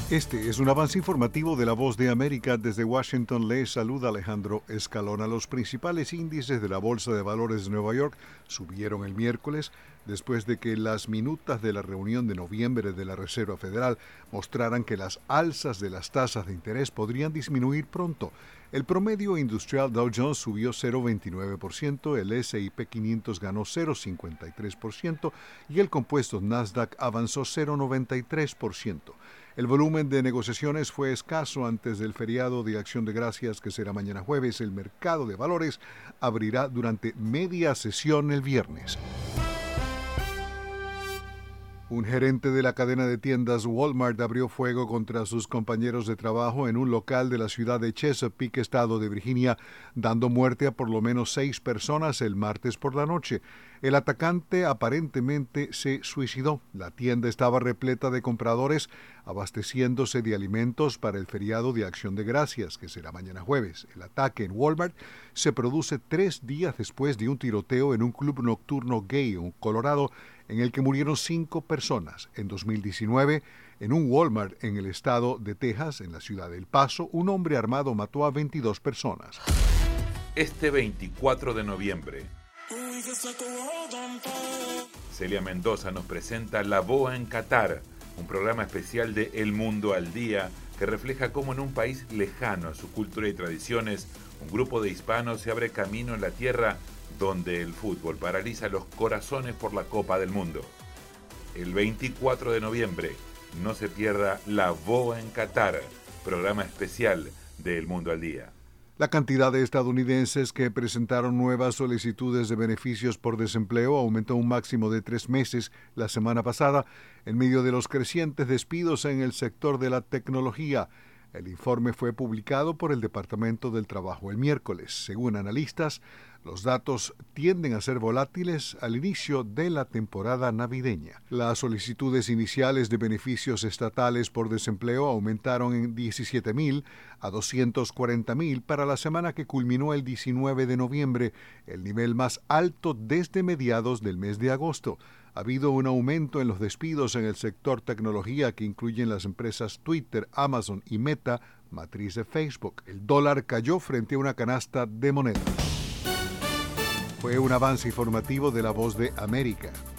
Este es un avance informativo de La Voz de América. Desde Washington les saluda Alejandro Escalona. Los principales índices de la Bolsa de Valores de Nueva York subieron el miércoles después de que las minutas de la reunión de noviembre de la Reserva Federal mostraran que las alzas de las tasas de interés podrían disminuir pronto. El promedio industrial Dow Jones subió 0,29%, el S&P 500 ganó 0,53% y el compuesto Nasdaq avanzó 0,93%. El volumen de negociaciones fue escaso antes del feriado de Acción de Gracias, que será mañana jueves. El mercado de valores abrirá durante media sesión el viernes. Un gerente de la cadena de tiendas Walmart abrió fuego contra sus compañeros de trabajo en un local de la ciudad de Chesapeake, estado de Virginia, dando muerte a por lo menos 6 personas el martes por la noche. El atacante aparentemente se suicidó. La tienda estaba repleta de compradores abasteciéndose de alimentos para el feriado de Acción de Gracias, que será mañana jueves. El ataque en Walmart se produce 3 días después de un tiroteo en un club nocturno gay en Colorado, en el que murieron 5 personas. En 2019, en un Walmart en el estado de Texas, en la ciudad de El Paso, un hombre armado mató a 22 personas. Este 24 de noviembre, Celia Mendoza nos presenta La Boa en Qatar, un programa especial de El Mundo al Día que refleja cómo en un país lejano a su cultura y tradiciones, un grupo de hispanos se abre camino en la tierra donde el fútbol paraliza los corazones por la Copa del Mundo. El 24 de noviembre, no se pierda La Boa en Qatar, programa especial de El Mundo al Día. La cantidad de estadounidenses que presentaron nuevas solicitudes de beneficios por desempleo aumentó un máximo de 3 meses la semana pasada, en medio de los crecientes despidos en el sector de la tecnología. El informe fue publicado por el Departamento del Trabajo el miércoles. Según analistas, los datos tienden a ser volátiles al inicio de la temporada navideña. Las solicitudes iniciales de beneficios estatales por desempleo aumentaron en 17,000 a 240,000 para la semana que culminó el 19 de noviembre, el nivel más alto desde mediados del mes de agosto. Ha habido un aumento en los despidos en el sector tecnología, que incluyen las empresas Twitter, Amazon y Meta, matriz de Facebook. El dólar cayó frente a una canasta de monedas. Fue un avance informativo de La Voz de América.